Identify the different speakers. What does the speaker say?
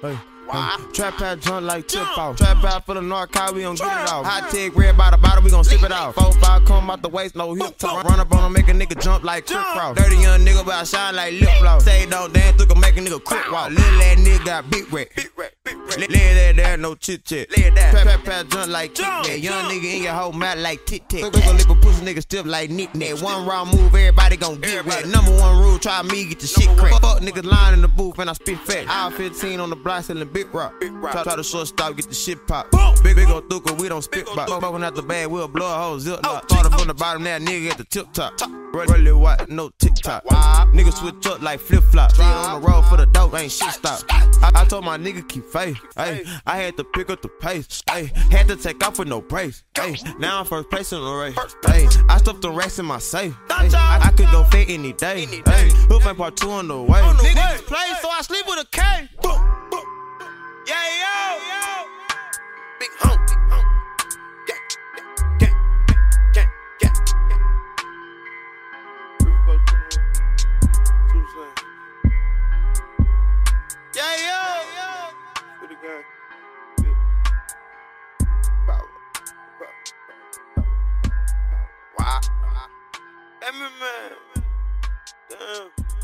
Speaker 1: Hey. Trap pad jump like tip off. Trap pad for the North Car, we gon' get it off. Hot tech, red by the bottle, we gon' sip it off. 4-5 come out the waist, no hip top. Run up on him, make a nigga jump like Crick Cross. Dirty young nigga, but I shine like lip gloss. Say don't dance, took a make a nigga quick walk. Little ass nigga got big red. Lay that there, no chit chat. Trap pad jump like Kit Kat. Young nigga in your whole mouth like Tic Tac. We gon' lip a pussy nigga stiff like Nick Nack. One round move, everybody gon' get wet. Number one rule, try me, get the shit cracked. Fuck niggas lying in the booth and I spit fat. Hour 15 on the block selling big rock. Try to shortstop, get the shit pop. Big ol' thuka, we don't spit box. Smoking out the bag, we'll blow a whole zip lock. Started from the bottom, that nigga at the tip top. Really white, no TikTok. Niggas switch up like flip flop. Stay on the road for the dope, ain't shit stop. I told my nigga keep faith. Ay, I had to pick up the pace. Ay, had to take off with no brace. Ay, now I'm first place in the race. Ay, I stuffed the racks in my safe. Ay, I could go fit any day. Ay, Hoop ain't part 2 on the way. Niggas play, so I sleep with a K. Yeah, yo. Big hump. Yeah, yo. For the gang. Wow. Hey, man. Damn.